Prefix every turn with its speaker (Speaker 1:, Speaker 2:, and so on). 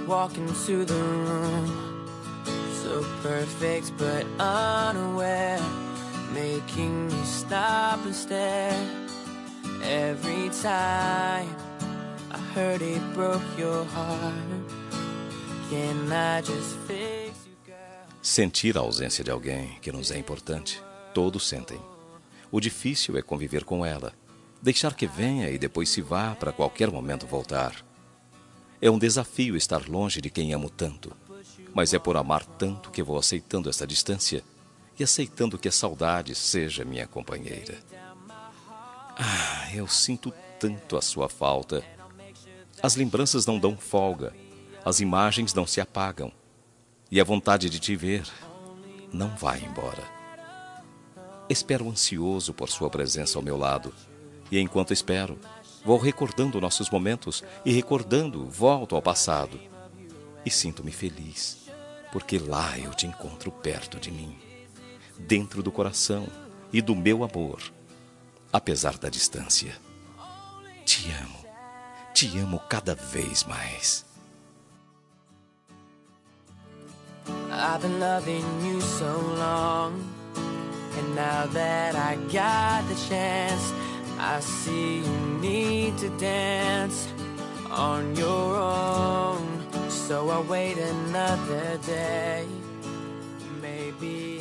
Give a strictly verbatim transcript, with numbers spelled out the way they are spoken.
Speaker 1: walk into the room, so perfect but unaware, making me stop and stare. Every time I heard it broke your heart. Can I just fix you, girl?
Speaker 2: Sentir a ausência de alguém que nos é importante, todos sentem. O difícil é conviver com ela, deixar que venha e depois se vá para qualquer momento voltar. É um desafio estar longe de quem amo tanto, mas é por amar tanto que vou aceitando essa distância e aceitando que a saudade seja minha companheira. Ah, eu sinto tanto a sua falta. As lembranças não dão folga, as imagens não se apagam, e a vontade de te ver não vai embora. Espero ansioso por sua presença ao meu lado, e enquanto espero, vou recordando nossos momentos e recordando, volto ao passado. E sinto-me feliz, porque lá eu te encontro perto de mim, dentro do coração e do meu amor, apesar da distância. Te amo, te amo cada vez mais.
Speaker 1: I've been loving you so long, and now that I got the chance, I see you need to dance on your own. So I'll wait another day, maybe